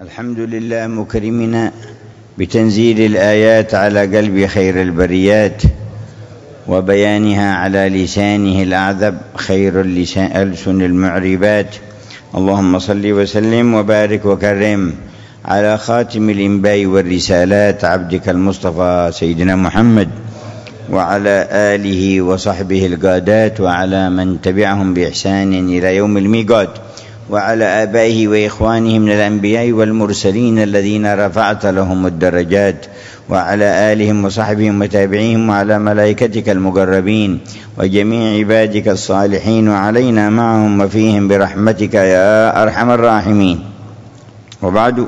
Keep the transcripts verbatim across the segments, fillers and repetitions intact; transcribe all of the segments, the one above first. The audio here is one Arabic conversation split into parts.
الحمد لله مكرمنا بتنزيل الآيات على قلب خير البريات وبيانها على لسانه الأعذب خير الألسن المعربات. اللهم صل وسلم وبارك وكرم على خاتم الإنباء والرسالات عبدك المصطفى سيدنا محمد وعلى آله وصحبه القادات وعلى من تبعهم بإحسان إلى يوم الميقات وعلى آبائه وإخوانه من الأنبياء والمرسلين الذين رفعت لهم الدرجات وعلى آلهم وصحبهم وتابعيهم وعلى ملائكتك المقربين وجميع عبادك الصالحين وعلينا معهم وفيهم برحمتك يا أرحم الراحمين. وبعد،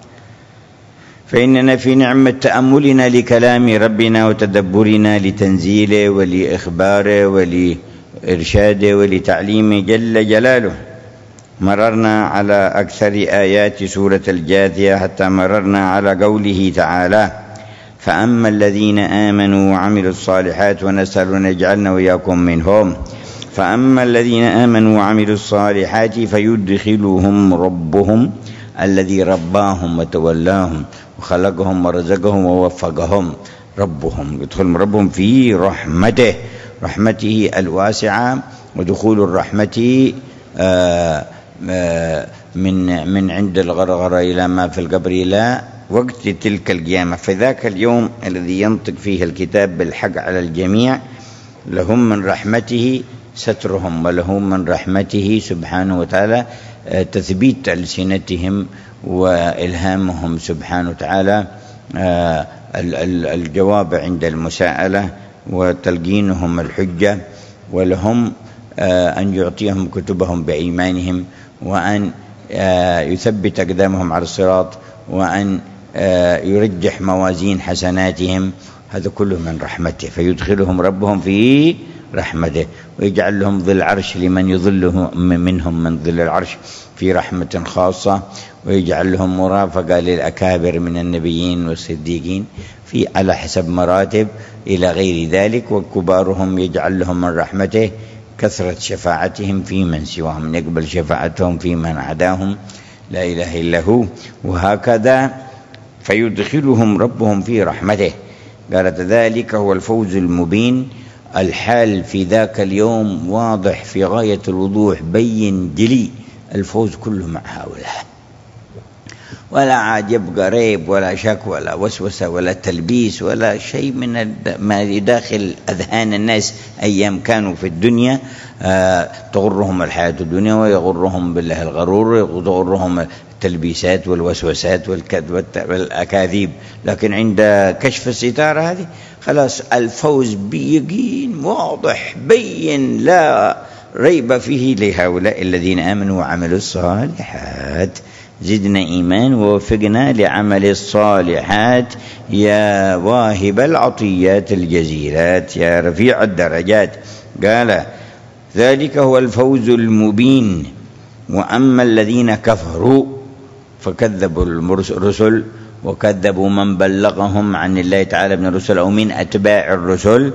فإننا في نعمة تأملنا لكلام ربنا وتدبرنا لتنزيله ولإخباره ولإرشاده ولتعليمه جل جلاله. مررنا على أكثر آيات سورة الجاثية حتى مررنا على قوله تعالى: فأما الذين آمنوا وعملوا الصالحات، ونسأل أن يجعلنا وإياكم منهم. فأما الذين آمنوا وعملوا الصالحات فيدخلهم ربهم الذي رباهم وتولاهم وخلقهم ورزقهم ووفقهم. ربهم يدخلهم ربهم في رحمته رحمته الواسعة، ودخول الرحمة آه من من عند الغرغرة إلى ما في القبر إلى وقت تلك القيامة. فذاك اليوم الذي ينطق فيه الكتاب بالحق على الجميع، لهم من رحمته سترهم، ولهم من رحمته سبحانه وتعالى تثبيت ألسنتهم وإلهامهم سبحانه وتعالى الجواب عند المساءلة وتلقينهم الحجة، ولهم أن يعطيهم كتبهم بأيمانهم، وأن يثبت أقدامهم على الصراط، وأن يرجح موازين حسناتهم. هذا كله من رحمته. فيدخلهم ربهم في رحمته ويجعل لهم ظل العرش لمن يظله منهم من ظل العرش في رحمة خاصة، ويجعل لهم مرافقة للأكابر من النبيين والصديقين في على حسب مراتب إلى غير ذلك. وكبارهم يجعل لهم من رحمته كثرة شفاعتهم في من سواهم، يقبل شفاعتهم في من عداهم لا إله إلا هو. وهكذا فيدخلهم ربهم في رحمته. قالت ذلك هو الفوز المبين. الحال في ذاك اليوم واضح في غاية الوضوح، بين جلي. الفوز كله مع هؤلاء، ولا عاجب قريب ولا شك ولا وسوسة ولا تلبيس ولا شيء من ما يداخل أذهان الناس أيام كانوا في الدنيا. آه تغرهم الحياة الدنيا ويغرهم بالله الغرور، وتغرهم التلبيسات والوسوسات والكذب والأكاذيب. لكن عند كشف الستارة هذه خلاص الفوز بيقين واضح بين لا ريب فيه لهؤلاء الذين آمنوا وعملوا الصالحات. زدنا إيمان ووفقنا لعمل الصالحات يا واهب العطيات الجزيلات يا رفيع الدرجات. قال ذلك هو الفوز المبين. وأما الذين كفروا فكذبوا الرسل وكذبوا من بلغهم عن الله تعالى من الرسل أو من أتباع الرسل،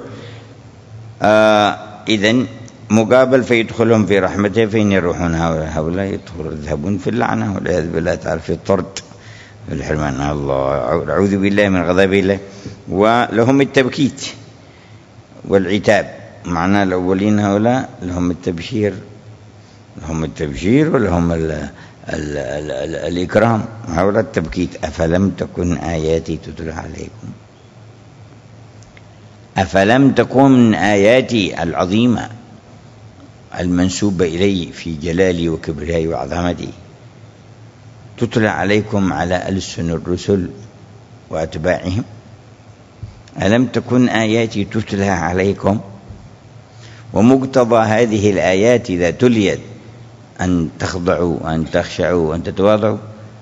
آه إذن مقابل فيدخلهم في رحمته فإن يروحون هؤلاء يدخلون يذهبون في اللعنة والعياذ بالله تعالى، في الطرد في الحرمان. الله أعوذ بالله من غضب الله. ولهم التبكيت والعتاب. معنى الأولين هؤلاء لهم التبشير لهم التبشير ولهم ال ال ال ال الإكرام. هؤلاء التبكيت: أفلم تكن آياتي تتلى عليكم أفلم تكن من آياتي العظيمة المنسوبة إلي في جلالي وكبريائي وعظمتي تتلى عليكم على ألسن الرسل وأتباعهم؟ ألم تكن آياتي تتلى عليكم؟ ومقتضى هذه الآيات إذا تليت أن تخضعوا وأن تخشعوا وأن تتواضعوا،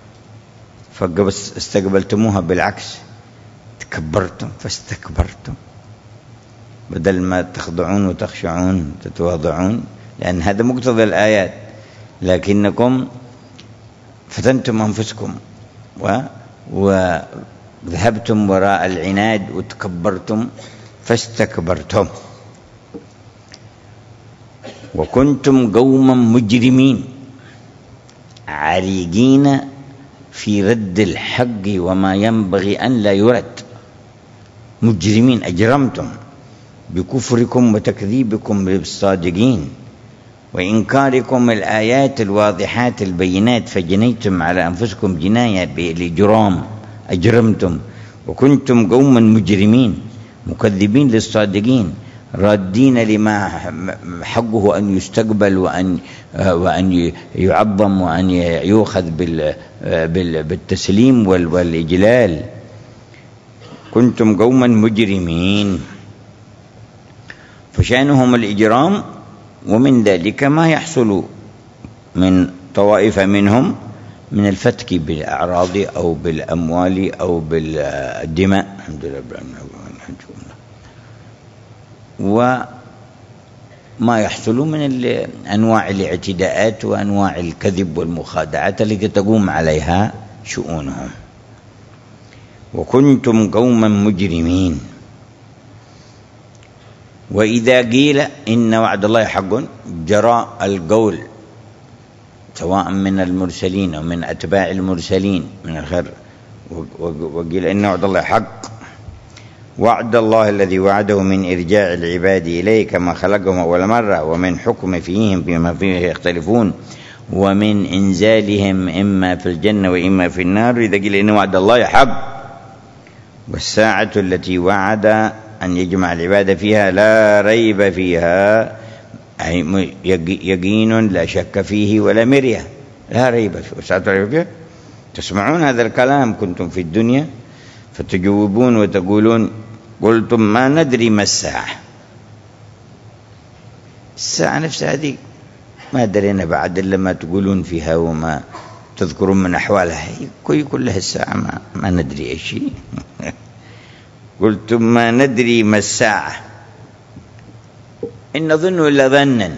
فاستقبلتموها بالعكس، تكبرتم فاستكبرتم، بدل ما تخضعون وتخشعون تتواضعون، لأن هذا مقتضى الآيات. لكنكم فتنتم أنفسكم وذهبتم وراء العناد وتكبرتم فاستكبرتم وكنتم قوما مجرمين عريقين في رد الحق وما ينبغي أن لا يرد. مجرمين، أجرمتم بكفركم وتكذيبكم بالصادقين وإنكاركم الآيات الواضحات البينات، فجنيتم على أنفسكم جناية بالإجرام، أجرمتم وكنتم قوما مجرمين مكذبين للصادقين، رادين لما حقه أن يستقبل وأن وأن يعظم وأن يؤخذ بالتسليم والإجلال. كنتم قوما مجرمين، فشأنهم الإجرام، ومن ذلك ما يحصل من طوائف منهم من الفتك بالأعراض أو بالأموال أو بالدماء، الحمد لله، وما يحصل من أنواع الاعتداءات وأنواع الكذب والمخادعات التي تقوم عليها شؤونهم. وكنتم قوما مجرمين. وإذا قيل إن وعد الله حق، جرى القول سواء من المرسلين أو من أتباع المرسلين من الخير، وقيل إن وعد الله حق، وعد الله الذي وعده من إرجاع العباد إليه كما خلقهم أول مرة، ومن حكم فيهم بما فيه يختلفون، ومن إنزالهم إما في الجنة وإما في النار. إذا قيل إن وعد الله حق، والساعة التي وعد أن يجمع العباد فيها لا ريب فيها، أي يقين لا شك فيه ولا مرية، لا ريب فيه، والساعة لا ريب فيها. تسمعون هذا الكلام كنتم في الدنيا فتجوبون وتقولون قلتم ما ندري ما الساعة. الساعة نفسها هذه ما درينا بعد إلا ما تقولون فيها وما تذكرون من أحوالها، كل كلها الساعة ما, ما ندري أي شيء. قلتم ما ندري ما الساعة إن نظن إلا ظنا.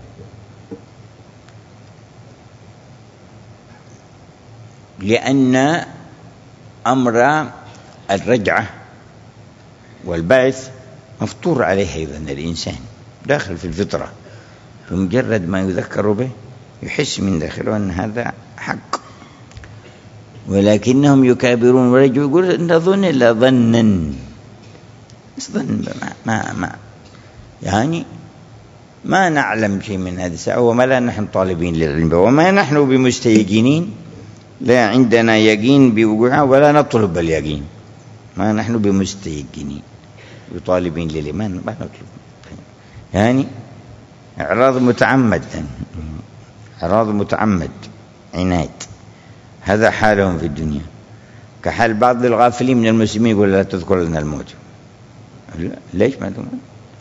لأن أمر الرجعة والبعث مفطور عليه أيضا الإنسان، داخل في الفطرة، بمجرد ما يذكر به يحس من داخله أن هذا حق، ولكنهم يكابرون ورجعوا يقول نظن إلا ظنا. ظن ما, ما, ما يعني ما نعلم شيء من هذه الساعة، وما لا نحن طالبين للعلم، وما نحن بمستيقنين، لا عندنا يقين بوقوعها ولا نطلب اليقين، ما نحن بمستيقنين بطالبين للإيمان، ما نطلب. يعني إعراض متعمد، إعراض متعمد، عناد. هذا حالهم في الدنيا، كحال بعض الغافلين من المسلمين يقول لا تذكر لنا الموت. ليش ما تقول؟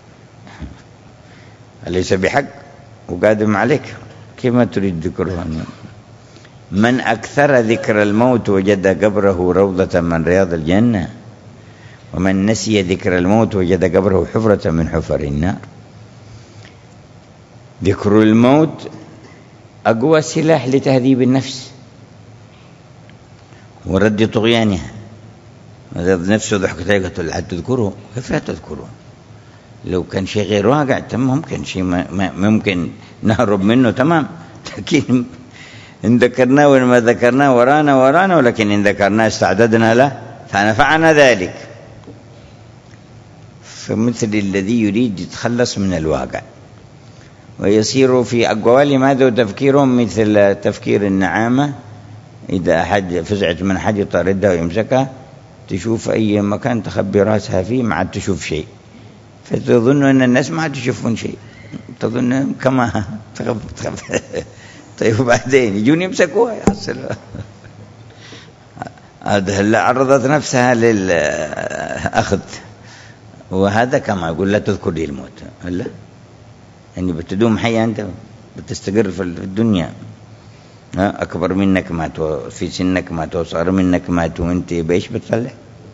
أليس بحق وقادم عليك؟ كيف ما تريد ذكره؟ من أكثر ذكر الموت وجد قبره روضة من رياض الجنة، ومن نسي ذكر الموت وجد قبره حفرة من حفر النار. ذكر الموت أقوى سلاح لتهذيب النفس ورد طغيانها. إذا نفسه ضحكت عليه قلت له لا تذكره، كيف لا تذكره؟ لو كان شيء غير واقع تمام، ممكن شيء ما ممكن نهرب منه تمام، لكن إن ذكرناه وما ذكرناه ورانا ورانا، ولكن إن ذكرناه استعددنا له فنفعنا ذلك. فمثل الذي يريد يتخلص من الواقع ويصير في أقوال ماذا تفكيرهم مثل تفكير النعامة، إذا أحد فزعت من أحد يطاردها ويمسكها، تشوف أي مكان تخبي رأسها فيه ما عاد تشوف شيء، فتظن أن الناس ما عاد يشوفون شيء، تظن كما تخب تخب طيب وبعدين يجون يمسكوها يحصلوا. هذا هلا عرضت نفسها للأخذ، وهذا كما يقول لا تذكر لي الموت. هلا يعني بتدوم حياة أنت، بتستقر في الدنيا، أكبر منك ماتوا، في سنك ماتوا، صغر منك ماتوا، وأنت بإيش بتصلح؟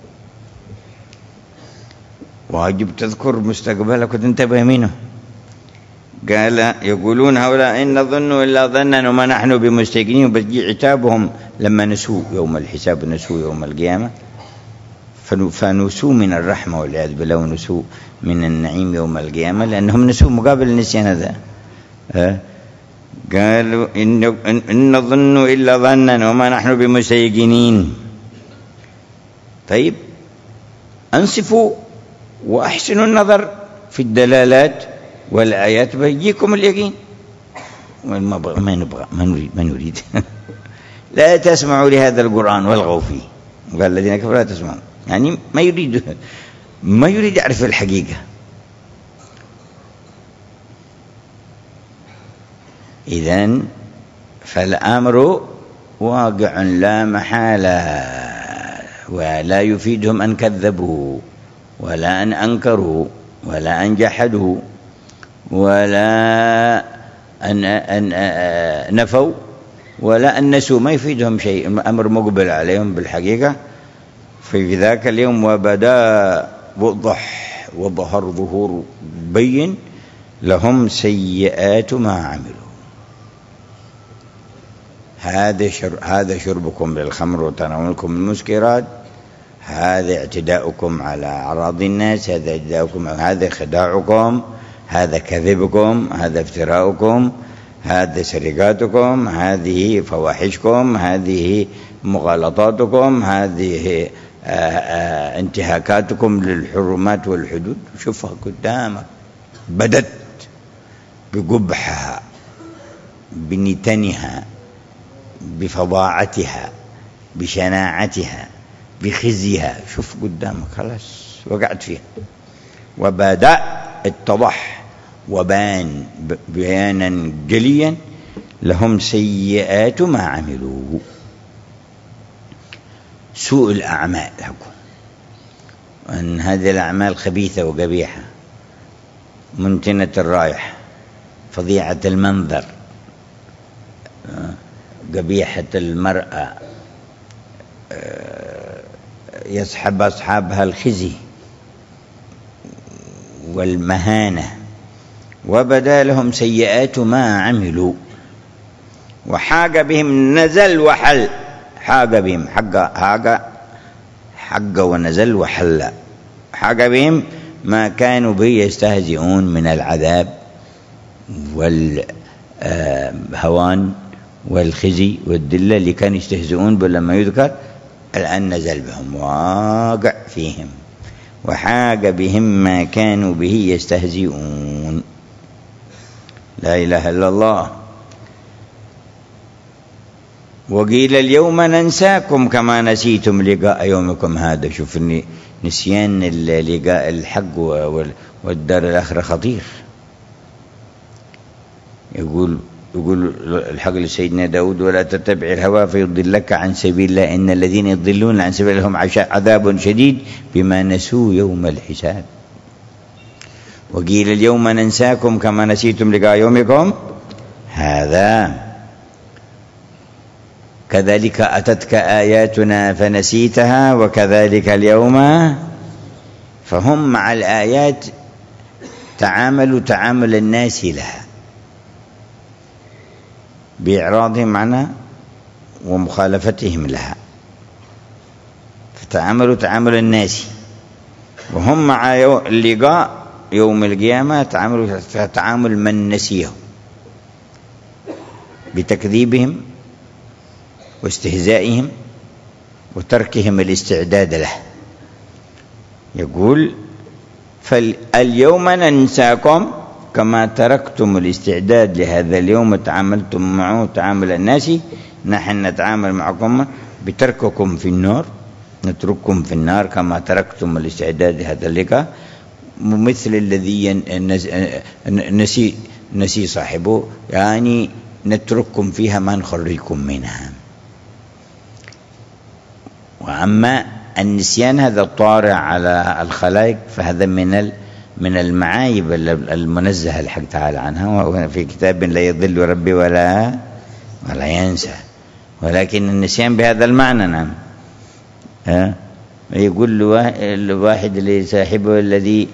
واجب تذكر مستقبلك وتنتبه منه. قال يقولون هؤلاء إن نظن إلا ظنا وما نحن بمستيقنين، وبتجي عتابهم لما نسوا يوم الحساب، نسوا يوم القيامة، فنسوا من الرحمة والعياذ بالله، ونسوا من النعيم يوم القيامة، لأنهم نسوا مقابل النسيان هذا. قالوا إن, إن نظن إلا ظنا وما نحن بمستيقنين. طيب أنصفوا وأحسنوا النظر في الدلالات والآيات بيجيكم اليقين. ما نبغى ما نبغى ما نريد ما نريد لا تسمعوا لهذا القرآن والغوا فيه. قال الذين كفروا لا تسمعوا، يعني ما يريد ما يريد يعرف الحقيقة. إذن فالأمر واقع لا محالة، ولا يفيدهم أن كذبوا ولا أن أنكروا ولا أن جحدوا ولا أن, أن نفوا ولا أن نسوا، ما يفيدهم شيء. الأمر مقبل عليهم بالحقيقة في ذاك اليوم. وبدا وضح وظهر ظهور بين لهم سيئات ما عملوا. هذا شر هذا شربكم للخمر وتناولكم المسكرات، هذا اعتداؤكم على أعراض الناس، هذا اعتداؤكم، هذا خداعكم، هذا كذبكم، هذا افتراؤكم، هذا سرقاتكم، هذه فواحشكم، هذه مغالطاتكم، هذه انتهاكاتكم للحرمات والحدود. شوفها قدامك، بدت بقبحها، بنتنها، بفظاعتها، بشناعتها، بخزيها. شوف قدامك، خلاص وقعت فيها. وبدأ اتضح وبان بيانا جليا لهم سيئات ما عملوا، سوء الأعمال، وأن هذه الأعمال خبيثة وقبيحة، منتنة الرائحة، فظيعة المنظر، قبيحة المرأة، يسحب أصحابها الخزي والمهانة. وبدا لهم سيئات ما عملوا وحاق بهم نزل وحل. حاق بهم حق حاق حق ونزل وحل. حاق بهم ما كانوا به يستهزئون من العذاب والهوان والخزي والذلة اللي كانوا يستهزئون لما يذكر، الآن نزل بهم واقع فيهم. وحاق بهم ما كانوا به يستهزئون. لا إله إلا الله. وقيل اليوم ننساكم كما نسيتم لقاء يومكم هذا. شوف نسيان لقاء الحق والدار الآخرة خطير. يقول يقول الحق لسيدنا داود: ولا تتبع الهوى فيضلك عن سبيل الله إن الذين يضلون عن سبيل الله لهم عذاب شديد بما نسوا يوم الحساب. وقيل اليوم ننساكم كما نسيتم لقاء يومكم هذا كذلك أتتك آياتنا فنسيتها وكذلك اليوم. فهم مع الآيات تعاملوا تعامل الناس لها بإعراضهم عنها ومخالفتهم لها، فتعاملوا تعامل الناس. وهم مع اللقاء يوم القيامة تعاملوا تعامل من نسيه بتكذيبهم واستهزائهم وتركهم الاستعداد له. يقول: فاليوم ننساكم كما تركتم الاستعداد لهذا اليوم وتعاملتم معه تعامل الناس، نحن نتعامل معكم بترككم في النار، نترككم في النار كما تركتم الاستعداد لهذا اللقاء، مثل الذي نسي نسي صاحبه، يعني نترككم فيها ما نخرجكم منها. وأما النسيان هذا الطارئ على الخلائق فهذا من من المعايب المنزه الحق تعالى عنها، وفي كتاب لا يضل ربي ولا ولا ينسى. ولكن النسيان بهذا المعنى، نعم. ها يقول الواحد لصاحبه الذي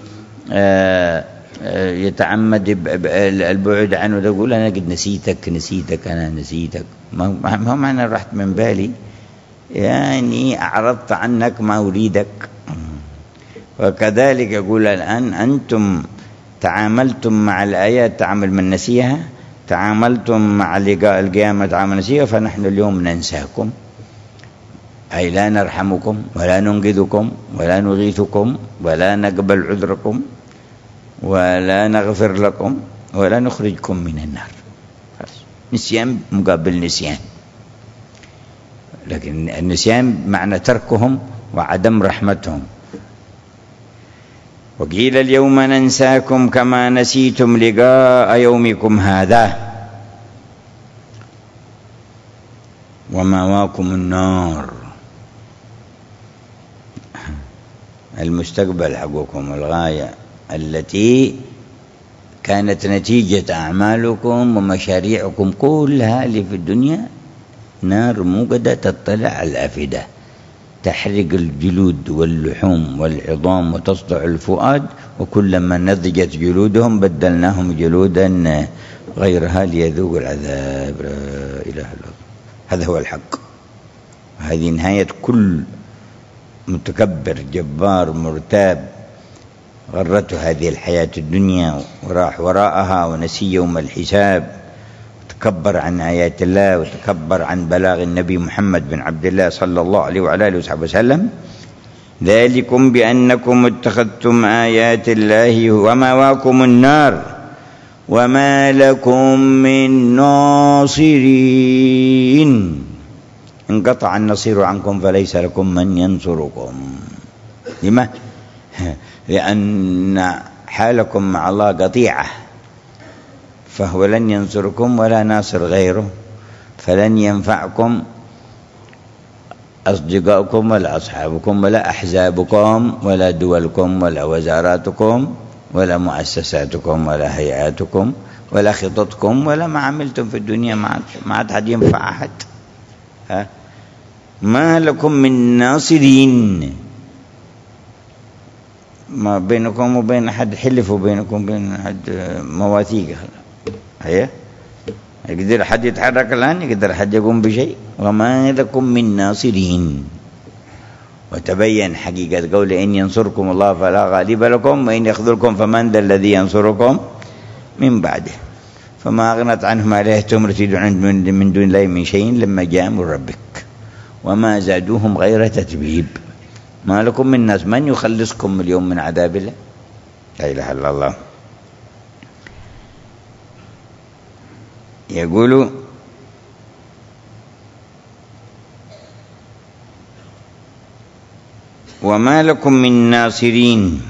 يتعمد البعد عنه، يقول: أنا قد نسيتك نسيتك أنا نسيتك. ما هو معنى رحت من بالي، يعني أعرضت عنك ما أريدك. وكذلك يقول الآن أنتم تعاملتم مع الآيات تعامل من نسيها، تعاملتم مع لقاء القيامة تعامل نسيئا فنحن اليوم ننساكم، أي لا نرحمكم ولا ننقذكم ولا نغيثكم ولا نقبل عذركم ولا نغفر لكم ولا نخرجكم من النار. نسيان مقابل نسيان، لكن النسيان معنى تركهم وعدم رحمتهم. وقيل اليوم ننساكم كما نسيتم لقاء يومكم هذا ومأواكم النار. المستقبل حقكم، الغاية التي كانت نتيجة أعمالكم ومشاريعكم كلها اللي في الدنيا، نار موقدة تطلع على الأفئدة، تحرق الجلود واللحوم والعظام وتصدع الفؤاد، وكلما نضجت جلودهم بدلناهم جلودا غيرها ليذوقوا العذاب. لا إله إلا الله. هذا هو الحق، هذه نهاية كل متكبر جبار مرتاب غرته هذه الحياة الدنيا وراح وراءها ونسي يوم الحساب، وتكبر عن آيات الله وتكبر عن بلاغ النبي محمد بن عبد الله صلى الله عليه وعلى آله وصحبه وسلم. ذلكم بأنكم اتخذتم آيات الله ومأواكم النار وما لكم من ناصرين. انقطع النصير عنكم فليس لكم من ينصركم. لما؟ لأن حالكم مع الله قطيعة، فهو لن ينصركم ولا ناصر غيره، فلن ينفعكم أصدقائكم ولا أصحابكم ولا أحزابكم ولا دولكم ولا وزاراتكم ولا مؤسساتكم ولا هيئاتكم ولا خططكم ولا ما عملتم في الدنيا، ما عاد حد ينفع أحد. ها؟ ما لكم من ناصرين، ما بينكم وبين أحد حلف وبينكم وبين أحد مواثيق. هي يقدر حد يتحرك الآن، يقدر حد يقوم بشيء. وما لكم من ناصرين. وتبين حقيقة قول إن ينصركم الله فلا غالب لكم وإن يخذلكم فمن ذا الذي ينصركم من بعده. فما أغنت عنهم آلهتهم التي تدعون من دون الله من شيء لما جاء من ربك وما زادوهم غير تتبيب. ما لكم من ناس، من يخلصكم اليوم من عذاب الله؟ لا إله إلا الله. يقول وما لكم من ناصرين.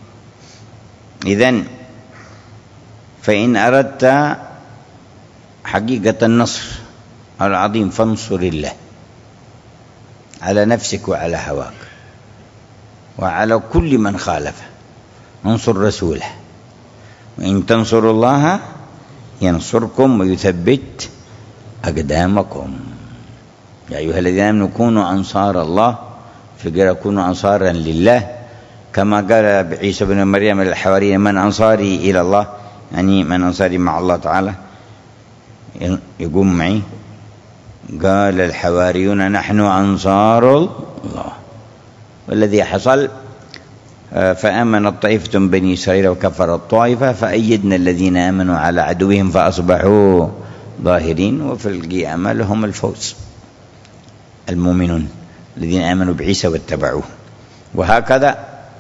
إذن فإن أردت حقيقة النصر العظيم فانصر الله على نفسك وعلى هواك وعلى كل من خالفه، انصر رسوله. وإن تنصروا الله ينصركم ويثبت أقدامكم. يا أيها الذين آمنوا كونوا أنصار الله، فقال كونوا أنصارا لله، كما قال عيسى بن مريم للحواريين من أنصاري إلى الله، يعني من أنصاري مع الله تعالى. يقوم معي قال الحواريون نحن أنصار الله. والذي حصل فآمنت طائفة بني إسرائيل وكفرت طائفة فأيدنا الذين آمنوا على عدوهم فأصبحوا ظاهرين. وفي القيامة لهم الفوز المؤمنون الذين آمنوا بعيسى واتبعوه. وهكذا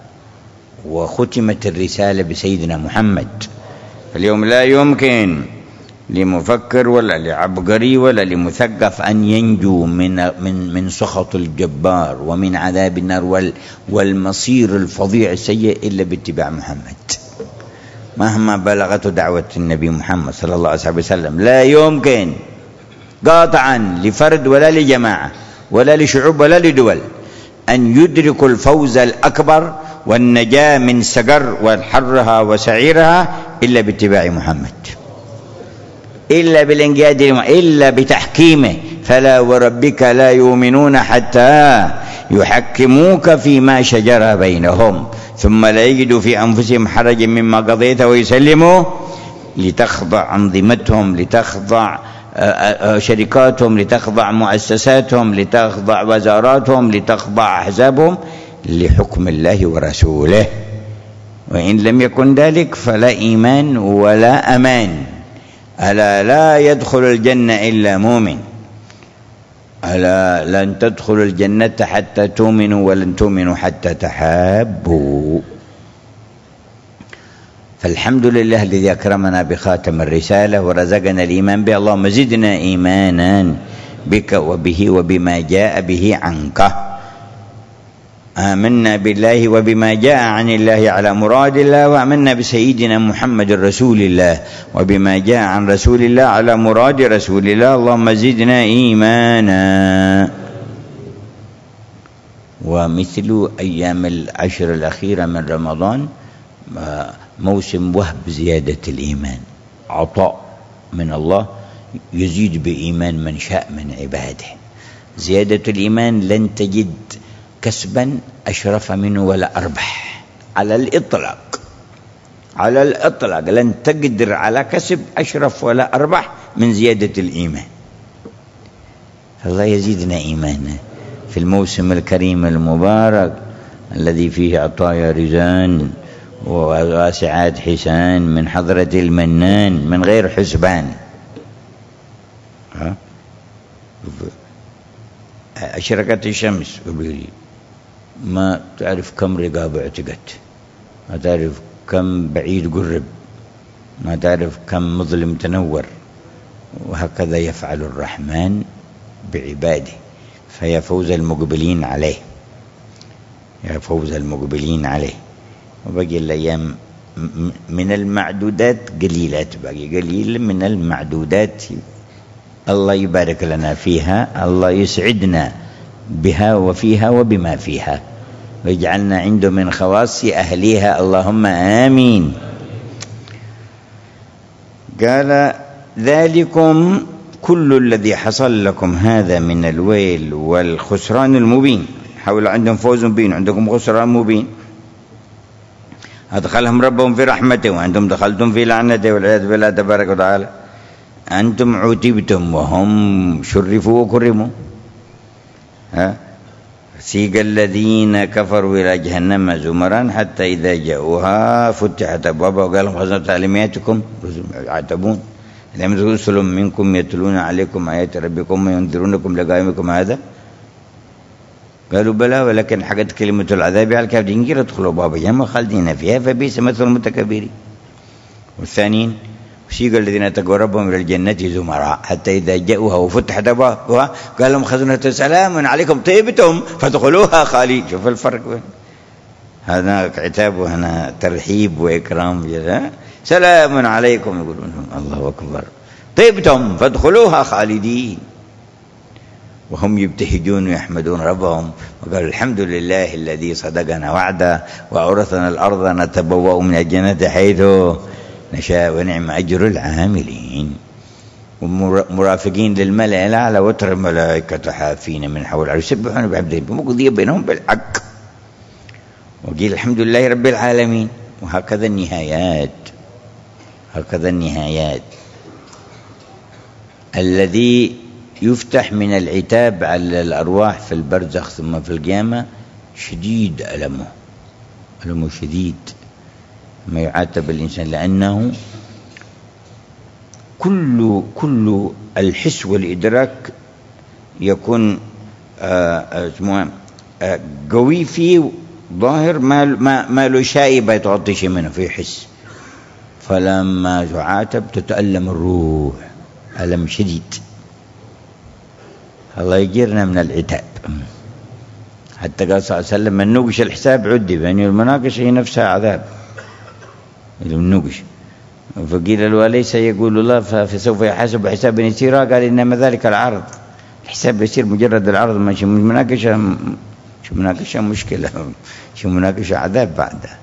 وختمت الرسالة بسيدنا محمد. اليوم لا يمكن لمفكر ولا لعبقري ولا لمثقف أن ينجو من من من سخط الجبار ومن عذاب النار والمصير الفظيع السيء إلا باتباع محمد. مهما بلغته دعوة النبي محمد صلى الله عليه وسلم لا يمكن قاطعا لفرد ولا لجماعة ولا لشعوب ولا لدول أن يدركوا الفوز الأكبر والنجاة من سقر وحرها وسعيرها إلا باتباع محمد، إلا بالانقياد إلا بتحكيمه. فلا وربك لا يؤمنون حتى يحكموك فيما شجر بينهم ثم لا يجدوا في أنفسهم حرجا مما قضيت ويسلموا، لتخضع أنظمتهم، لتخضع شركاتهم، لتخضع مؤسساتهم، لتخضع وزاراتهم، لتخضع أحزابهم لحكم الله ورسوله. وإن لم يكن ذلك فلا إيمان ولا أمان. ألا لا يدخل الجنة إلا مؤمن، ألا لن تدخلوا الجنة حتى تؤمنوا ولن تؤمنوا حتى تحابوا. فالحمد لله الذي أكرمنا بخاتم الرسالة ورزقنا الإيمان به. اللهم زدنا إيمانا بك وبه وبما جاء به عنك. آمنا بالله وبما جاء عن الله على مراد الله، وآمنا بسيدنا محمد رسول الله وبما جاء عن رسول الله على مراد رسول الله. اللهم زدنا إيمانا. ومثل أيام العشر الأخيرة من رمضان موسم وهب زيادة الإيمان، عطاء من الله يزيد بإيمان من شاء من عباده. زيادة الإيمان لن تجد كسبا أشرف منه ولا أربح على الإطلاق، على الإطلاق لن تقدر على كسب أشرف ولا أربح من زيادة الإيمان. الله يزيدنا إيمانا في الموسم الكريم المبارك الذي فيه عطايا رزان وواسعات حسان من حضرة المنان من غير حسبان. ها؟ أشرقت الشمس ما تعرف كم رقاب اعتقت، ما تعرف كم بعيد قرب، ما تعرف كم مظلم تنور. وهكذا يفعل الرحمن بعباده. فيا فوز المقبلين عليه، يا فوز المقبلين عليه. وبقي الأيام من المعدودات قليلات، باقي قليل من المعدودات. الله يبارك لنا فيها، الله يسعدنا بها وفيها وبما فيها، ويجعلنا عنده من خواص أهليها، اللهم آمين. قال ذلكم كل الذي حصل لكم هذا من الويل والخسران المبين. حول عندهم فوز مبين، عندكم خسران مبين. أدخلهم ربهم في رحمته وأنتم دخلتم في لعنته والعياذ بالله تبارك وتعالى. أنتم عتبتم وهم شرفوا وكرموا. ها سيق الذين كفروا إلى جهنم زمرا حتى إذا جاءوها فتحت أبوابها وقال لهم خزنة تعليماتكم يعتبون لم يكن رسل منكم يتلون عليكم آيات ربكم وينذرونكم لقاء يومكم هذا. قالوا بلى ولكن حقت كلمة العذاب على الكافرين قيل ادخلوا باب جهنم خالدين فيها فبئس مثل المتكبرين. والثانيين وسيق الذين اتقوا ربهم إلى الجنة زمرا حتى إذا جاءوها وفتحت أبوابها قال لهم خزنة سلام عليكم طيبتم فادخلوها خالدين. شوف الفرق بين هذا عتاب وهنا ترحيب وإكرام. سلام عليكم يقولون الله أكبر، طيبتم فادخلوها خالدين. وهم يبتهجون ويحمدون ربهم وقالوا الحمد لله الذي صدقنا وعده وأورثنا الأرض نتبوأ من الجنة حيث نشاء ونعم أجر العاملين. ومرافقين للملأ الأعلى وترى الملائكة حافين من حول العرش يسبحون بحمده وقضي بينهم بالحق وقيل الحمد لله رب العالمين. وهكذا النهايات، هكذا النهايات. الذي يفتح من العتاب على الأرواح في البرزخ ثم في القيامة شديد ألمه، ألمه شديد ما يعاتب الإنسان، لأنه كل كل الحس والإدراك يكون اسمه قوي فيه ظاهر، ما ما ما له شائبة يتغطي شيء منه في حس. فلما تعاتب تتألم الروح ألم شديد. الله يجيرنا من العتاب. حتى قال صلى الله عليه وسلم من نوقش الحساب عذب، يعني المناقشة هي نفسها عذاب النوقش. فقيل له أليس يقول الله فسوف يحاسب حسابا يسيرا؟ قال إنما ذلك العرض، الحساب يصير مجرد العرض، ما شو مناقشة، شو مناقشة مشكلة، شو مناقشة عذاب بعدها.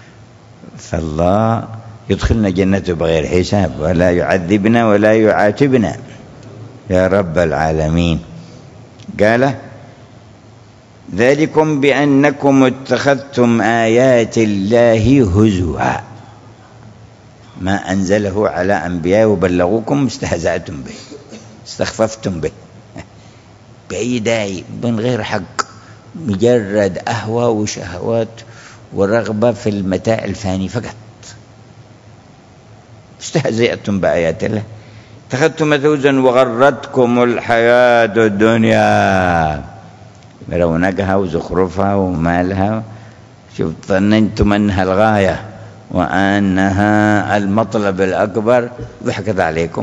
فالله يدخلنا جنته بغير حساب ولا يعذبنا ولا يعاتبنا يا رب العالمين. قال ذلكم بأنكم اتخذتم آيات الله هزوا، ما أنزله على أنبياء وبلغوكم استهزأتم به، استخففتم به بأي داعي من غير حق، مجرد أهوى وشهوات ورغبة في المتاع الفاني فقط. استهزأتم بآيات الله. اتخذتم متوزا وغرتكم الحياة الدنيا برونقها وزخرفها ومالها، شوف ظننتم أنها الغاية وأنها المطلب الأكبر، ضحكت عليكم.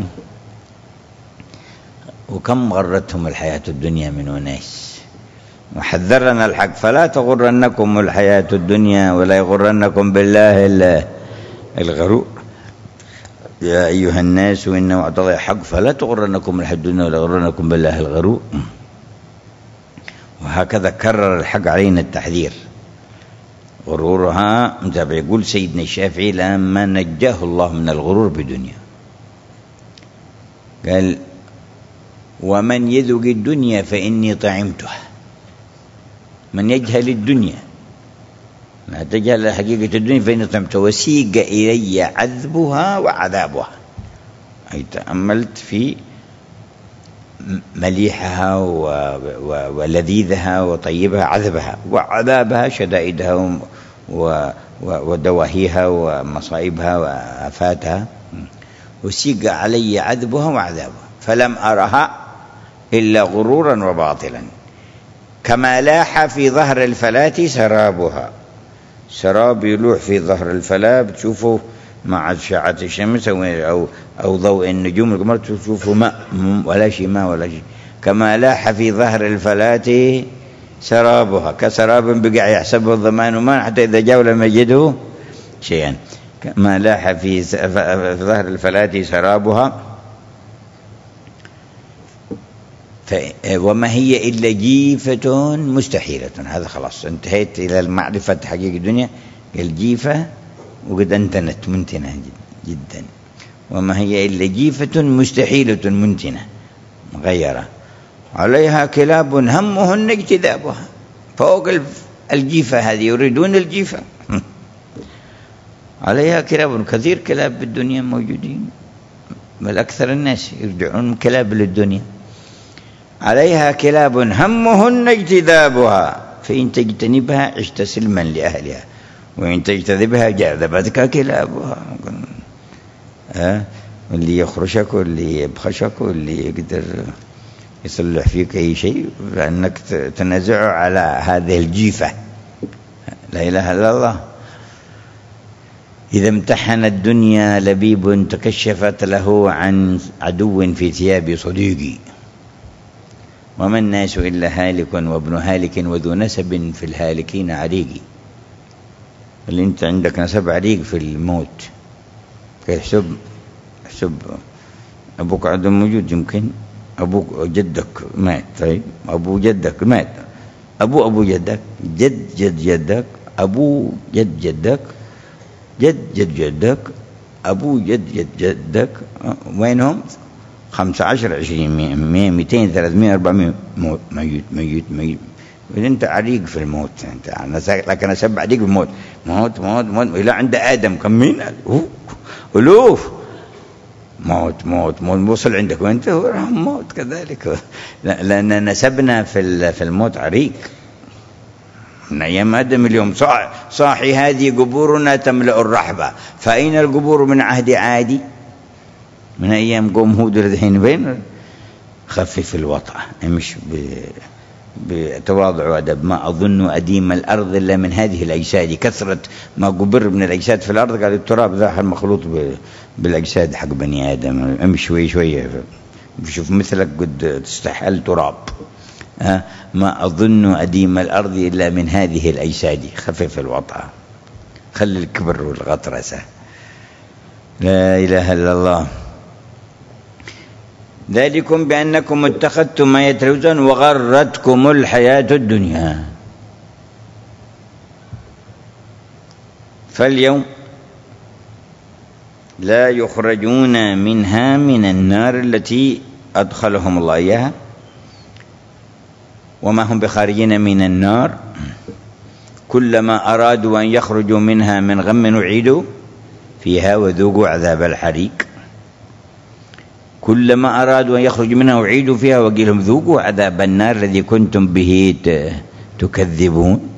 وكم غرتهم الحياة الدنيا من أناس. وحذرنا الحق فلا تغرنكم الحياة الدنيا ولا يغرنكم بالله الغرور. يا أيها الناس إن وعد الله حق فلا تغرنكم الحياة الدنيا ولا يغرنكم بالله الغرور. وهكذا كرر الحق علينا التحذير. غرورها متابع. يقول سيدنا الشافعي لما نجاه الله من الغرور بدنيا قال: ومن يذق الدنيا فإني طعمته. من يجهل الدنيا، ما تجهل حقيقة الدنيا، فإني طعمته وسيق إلي عذبها وعذابها. أي تأملت في مليحها ولذيذها وطيبها، عذبها وعذابها، شدائدها ودواهيها ومصائبها وآفاتها. وسيق علي عذبها وعذابها فلم أرها إلا غرورا وباطلا، كما لاح في ظهر الفلاة سرابها. سراب يلوح في ظهر الفلاة بتشوفه مع أشعة الشمس أو أو ضوء النجوم القمر، تشوفه ماء ولا شيء، ماء ولا شيء. كما لاح في ظهر الفلاة سرابها، كسراب بقع يحسبه الظمان ماء حتى إذا جاء لم يجده شيئا. كما لاح في ظهر الفلاة سرابها وما هي إلا جيفة مستحيلة. هذا خلاص انتهيت إلى المعرفة حقيقة الدنيا. الجيفة وقد انتنت منتنة جدا. وما هي إلا جيفة مستحيلة منتنة مغيرة، عليها كلاب همهن اجتذابها. فوق الجيفة هذه يريدون الجيفة. عليها كلاب، كثير كلاب بالدنيا موجودين، بل أكثر الناس يرجعون كلاب للدنيا. عليها كلاب همهن اجتذابها، فإن تجتنبها عشت سلما لأهلها وإن تجتذبها جاذبتك كلابها. ها اللي يخرشك واللي يبخشك واللي يقدر يصلح فيك أي شيء لأنك تنازع على هذه الجيفة. لا إله إلا الله. إذا امتحن الدنيا لبيب تكشفت له عن عدو في ثياب صديقي. وما الناس إلا هالك وابن هالك وذو نسب في الهالكين عريقي. اللي انت عندك نسب عريق في الموت، يحسب يحسب أبوك عدو موجود، يمكن أبوك جدك مات، طيب أبو جدك مات، أبو أبو جدك، جد جد جدك، أبو جد جدك، جد جد جدك، أبو جد جد جدك، وينهم؟ خمسة عشر عشرين مئة مئتين ثلاثمائة أربعمائة موت، ميت ميت ميت. إذا أنت عريق في الموت، أنت لكن أسبع عريق في الموت، موت موت موت إلى عند آدم كم مين؟ ألوف موت موت موت وصل عندك وأنت موت كذلك. لأن نسبنا في في الموت عريق من أيام آدم. اليوم صاحي هذه قبورنا تملأ الرحبة، فأين القبور من عهد عادي من أيام قوم هود الذين بين؟ خفف الوطأ، مش بتواضع وأدب. ما أظن أديم الأرض إلا من هذه الأجساد. كثرة ما قبر من الأجساد في الأرض قال التراب ذا المخلوط بالأجساد حق بني آدم. أمشي شوي شوية بشوف مثلك قد تستحل تراب. ما أظن أديم الأرض إلا من هذه الأجساد. خفف الوطأ، خلي الكبر والغطرسة. لا إله إلا الله. ذلكم بأنكم اتخذتم ما يتلوزون وغرتكم الحياة الدنيا. فاليوم لا يخرجون منها من النار التي أدخلهم الله إياها، وما هم بخارجين من النار. كلما أرادوا أن يخرجوا منها من غم أعيدوا فيها وذوقوا عذاب الحريق. كلما أرادوا أن يخرجوا منها أعيدوا فيها وقيل لهم ذوقوا عذاب النار الذي كنتم به تكذبون.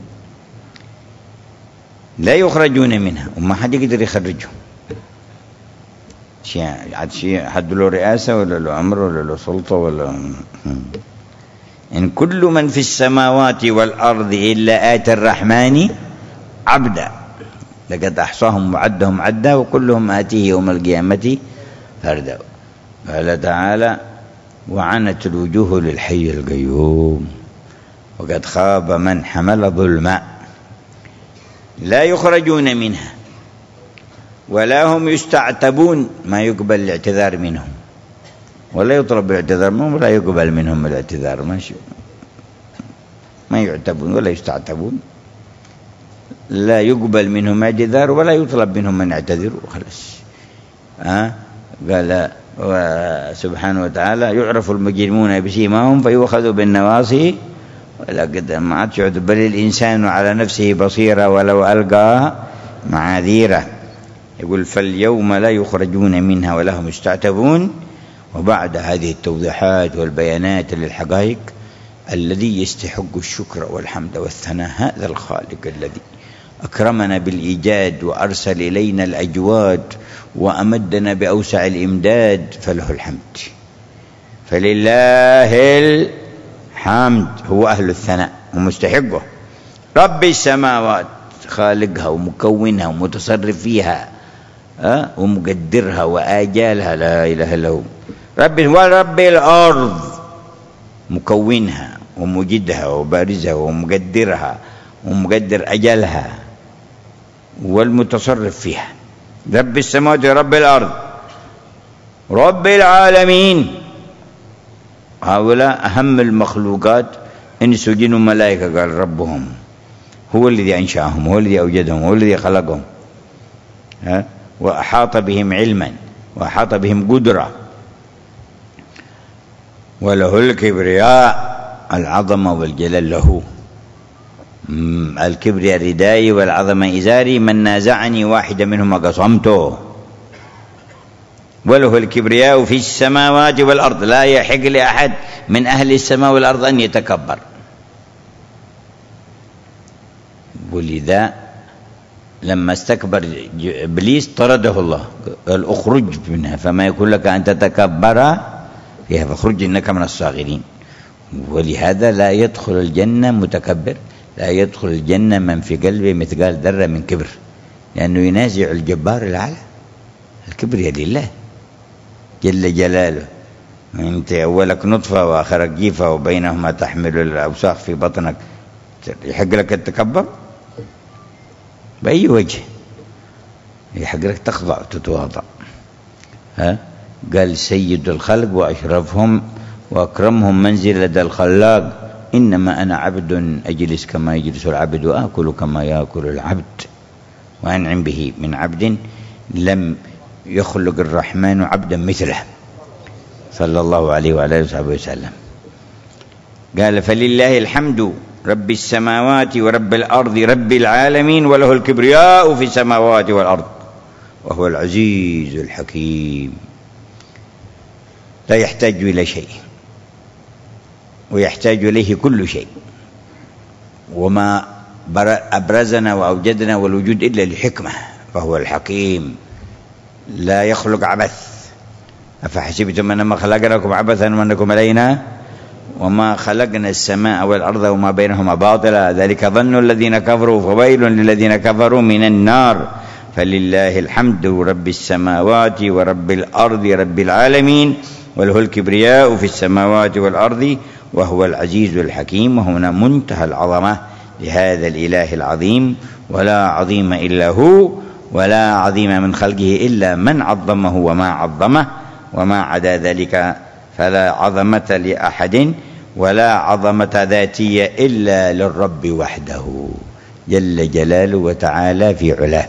لا يخرجون منها وما حد يقدر يخرجهم. شيء عاد شيء حد له رئاسة ولا له أمر ولا له سلطة ولا إن كل من في السماوات والأرض إلا آتي الرحمن عبدا لقد أحصاهم وعدهم عدا وكلهم آتيه يوم القيامة فردا. قال تعالى وعنت الوجوه للحي القيوم وقد خاب من حمل ظلما لا يخرجون منها ولا هم يستعتبون ما يقبل الاعتذار منهم ولا يطلب الاعتذار منهم ولا يقبل منهم الاعتذار ماشي ما يعتبون ولا يستعتبون لا يقبل منهم اعتذار ولا يطلب منهم من يعتذروا خلاص. ها قال سبحانه وتعالى يعرف المجرمون بسيماهم فيؤخذوا بالنواصي ولا قد ما عاد يعد بل الإنسان على نفسه بصيرة ولو ألقى معاذيره. يقول فاليوم لا يخرجون منها ولا هم يستعتبون. وبعد هذه التوضيحات والبيانات للحقائق الذي يستحق الشكر والحمد والثناء هذا الخالق الذي أكرمنا بالإيجاد وأرسل إلينا الأجواد وأمدنا بأوسع الإمداد فله الحمد. فلله الحمد هو أهل الثناء ومستحقه. رب السماوات خالقها ومكونها ومتصرف فيها أه؟ ومقدرها وآجالها لا إله إلا هو. رب ورب الأرض مكونها ومجدها وبارزها ومقدرها ومقدر أجلها والمتصرف فيها. رب السماوات ورب الأرض رب العالمين هؤلاء أهم المخلوقات إنس وجن وملائكة. قال ربهم هو الذي أنشأهم هو الذي أوجدهم هو الذي خلقهم ها؟ وأحاط بهم علما وأحاط بهم قدرة. وله الكبرياء العظمة والجلال له. الكبرياء ردائي والعظمة إزاري من نازعني واحدة منهما قصمته. وله الكبرياء في السماوات والأرض لا يحق لأحد من أهل السماء والأرض أن يتكبر. ولذا لما استكبر إبليس طرده الله قال اخرج منها فما يكون لك أن تتكبر فيها فاخرج إنك من الصاغرين. ولهذا لا يدخل الجنة متكبر لا يدخل الجنة من في قلبه مثقال ذرة من كبر لأنه ينازع الجبار الأعلى. الكبر يد الله جل جلاله. أنت أولك نطفة وآخرك جيفة وبينهما تحمل الأوساخ في بطنك يحق لك التكبر بأي وجه؟ يحق لك تخضع وتتواضع. ها قال سيد الخلق وأشرفهم وأكرمهم منزل لدى الخلاق إنما أنا عبد أجلس كما يجلس العبد وآكل كما يأكل العبد وأنعم به من عبد لم يخلق الرحمن عبدا مثله صلى الله عليه وعلى آله وصحبه وسلم. قال فلله الحمد رب السماوات ورب الأرض رب العالمين وله الكبرياء في السماوات والأرض وهو العزيز الحكيم. لا يحتاج إلى شيء ويحتاج إليه كل شيء وما أبرزنا وأوجدنا والوجود إلا لحكمة فهو الحكيم لا يخلق عبث. أفحسبتم أنما خلقناكم عبثا وأنكم إلينا وما خلقنا السماء والأرض وما بينهما باطلا ذلك ظن الذين كفروا فويل للذين كفروا من النار. فلله الحمد رب السماوات ورب الأرض رب العالمين وله الكبرياء في السماوات والأرض وهو العزيز الحكيم. وهنا منتهى العظمة لهذا الإله العظيم ولا عظيم إلا هو ولا عظيم من خلقه إلا من عظمه وما عظمه وما عدا ذلك فلا عظمة لأحد ولا عظمة ذاتية إلا للرب وحده جل جلاله وتعالى في علاه.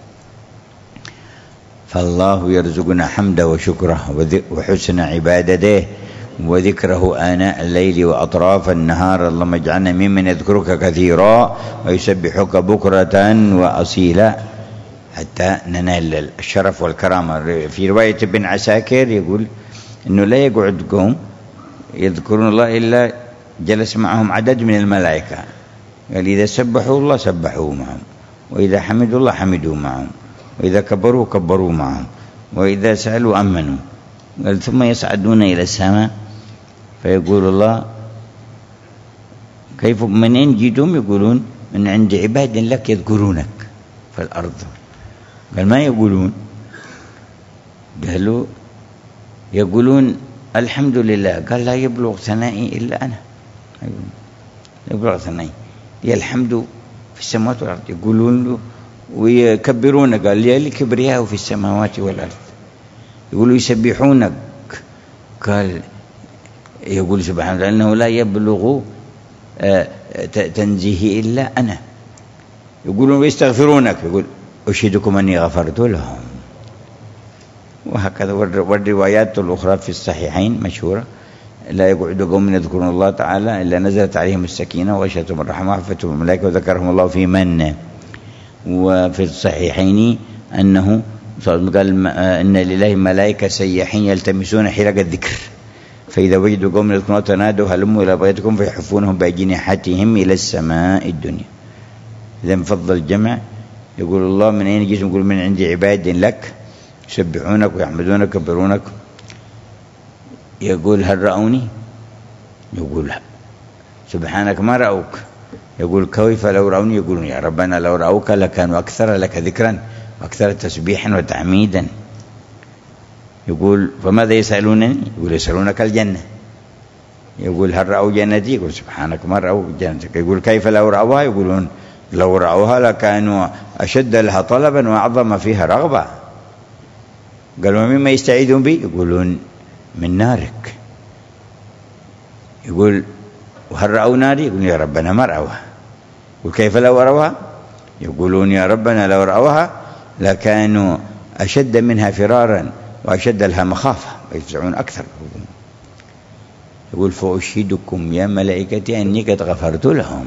فالله يرزقنا حمده وشكره وحسن عبادته وذكره آناء الليل وأطراف النهار. اللهم اجعلنا ممن يذكرك كثيرا ويسبحك بكرة وأصيلا حتى ننال الشرف والكرامة. في رواية ابن عساكر يقول إنه لا يقعد قوم يذكرون الله إلا جلس معهم عدد من الملائكة. قال إذا سبحوا الله سبحوا معهم وإذا حمدوا الله حمدوا معهم وإذا كبروا كبروا معهم وإذا سألوا أمنوا. قال ثم يصعدون إلى السماء فيقول الله كيف من أين جئتم؟ يقولون من عند عباد لك يذكرونك في الأرض. قال ما يقولون؟ قالوا يقولون الحمد لله. قال لا يبلغ ثنائي إلا أنا، يبلغ ثنائي لي الحمد في السماوات والأرض. يقولون له ويكبرونك. قال لي الكبرياء في السماوات والأرض. يقولوا يسبحونك. قال يقول سبحانه لأنه لا يبلغ تنزيه إلا أنا. يقولون ويستغفرونك. يقول أشهدكم أني غفرت لهم. وهكذا. والروايات الأخرى في الصحيحين مشهورة لا يقعد قوم يذكرون الله تعالى إلا نزلت عليهم السكينة وغشيتهم الرحمة وحفتهم الملائكة وذكرهم الله في من. وفي الصحيحين أنه قال إن لله ملائكة سياحين يلتمسون حلق الذكر فإذا وجدوا قوم يذكرون الله تنادوا هلموا إلى بغيتكم فيحفونهم بأجنحتهم إلى السماء الدنيا. إذا فضل الجمع. يقول الله من أين جئتم؟ يقول من عند عباد لك يسبحونك ويحمدونك ويكبرونك. يقول هل رأوني؟ يقول سبحانك ما رأوك. يقول كيف لو رأوني؟ يقولون يا ربنا لو رأوك لكانوا أكثر لك ذكرا وأكثر تسبيحا وتعميدا. يقول فماذا يسألونني؟ يقول يسألونك الجنة. يقول هل رأوا جنتي؟ يقول سبحانك ما رأوا جنتك. يقول كيف لو رأوها؟ يقولون لو رأوها لكانوا أشد لها طلبا وأعظم فيها رغبة. قالوا مما يستعيذون بي؟ يقولون من نارك. يقول وهل رأوا ناري؟ يقولون يا ربنا ما رأوها. يقول كيف لو رأوها؟ يقولون يا ربنا لو رأوها لكانوا أشد منها فرارا وأشد لها مخافة ويفزعون أكثر. يقول فأشهدكم يا ملائكتي أني قد غفرت لهم.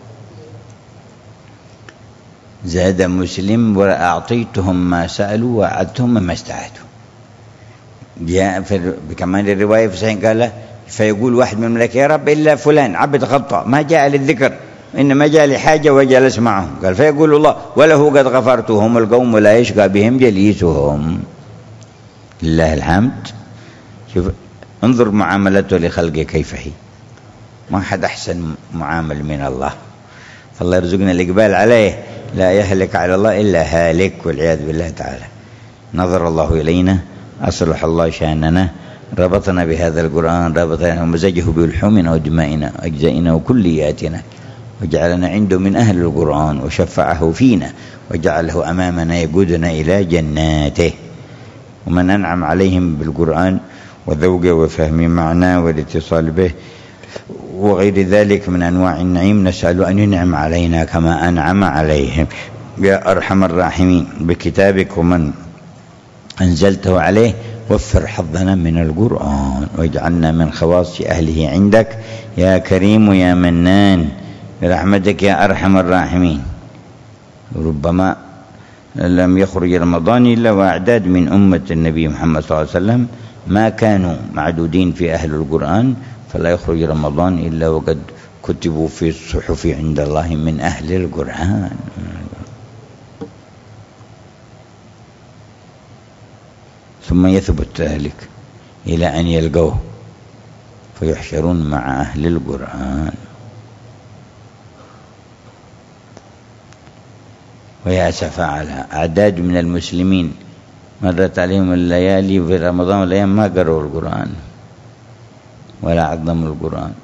زاد مسلم وأعطيتهم ما سألوا وأعدتهم مما استعادوا. جاء في كمان الرواية في صحيح قال فيقول واحد من الملائكة يا رب إلا فلان عبد خطأ ما جاء للذكر إنما جاء لحاجة وجلس معهم. قال فيقول الله وله قد غفرتهم القوم لا يشقى بهم جليسهم. لله الحمد. شوف انظر معاملته لخلقه كيف هي. ما حد أحسن معامل من الله. فالله يرزقنا الإقبال عليه. لا يهلك على الله إلا هالك والعياذ بالله تعالى. نظر الله إلينا أصلح الله شأننا ربطنا بهذا القرآن ربطنا ومزجه بلحومنا ودمائنا وأجزائنا وكلياتنا وجعلنا عنده من أهل القرآن وشفعه فينا وجعله أمامنا يقودنا إلى جناته. ومن أنعم عليهم بالقرآن وذوقه وفهم معناه والاتصال به وغير ذلك من أنواع النعيم نسأل أن ينعم علينا كما أنعم عليهم يا أرحم الراحمين بكتابك ومن أنزلته عليه. وفر حظنا من القرآن واجعلنا من خواص أهله عندك يا كريم يا منان برحمتك يا أرحم الراحمين. ربما لم يخرج رمضان إلا وأعداد من أمة النبي محمد صلى الله عليه وسلم ما كانوا معدودين في أهل القرآن فلا يخرج رمضان إلا وقد كتبوا في الصحف عند الله من أهل القرآن. ثم يثبت ذلك إلى أن يلقوه فيحشرون مع أهل القرآن. ويا أسفا على أعداد من المسلمين مرت عليهم الليالي في رمضان والأيام ما قرأوا القرآن ولا عظموا القرآن.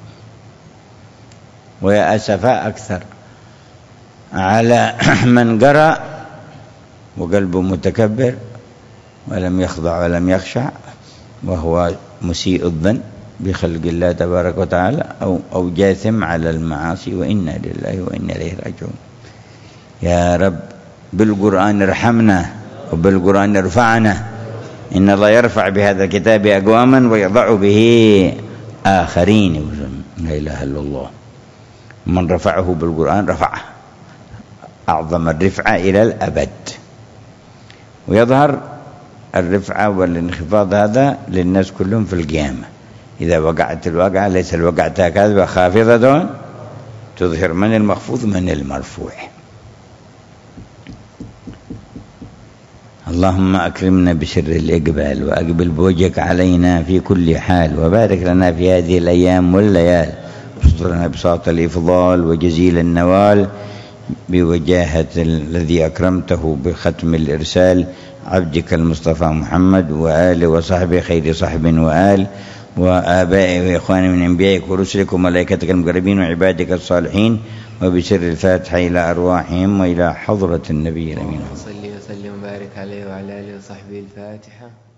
ويا أسفا أكثر على من قرأ وقلبه متكبر ولم يخضع ولم يخشع وهو مسيء الظن بخلق الله تبارك وتعالى أو, أو جاثم على المعاصي وإنا لله وإنا إليه راجعون. يا رب بالقرآن ارحمنا وبالقرآن ارفعنا. إن الله يرفع بهذا الكتاب أقواما ويضع به آخرين. لا إله إلا الله. من رفعه بالقرآن رفعه أعظم الرفعة إلى الأبد. ويظهر الرفعة والانخفاض هذا للناس كلهم في القيامة. إذا وقعت الواقعة ليس الوقعة كاذبة خافضة تظهر من المخفوض من المرفوع. اللهم أكرمنا بسر الإقبال وأقبل بوجهك علينا في كل حال، وبارك لنا في هذه الأيام والليال، واسترنا بساط الإفضال وجزيل النوال بوجاهة الذي أكرمته بختم الإرسال عبدك المصطفى محمد وآله وصحبه خير صحب وآل وآبائه وإخوانه من أنبيائك ورسلك وملائكتك المقربين وعبادك الصالحين، وبسر الفاتحة إلى أرواحهم وإلى حضرة النبي الأمين. صلي وسلم وبارك عليه وعلى آله وصحبه. الفاتحة.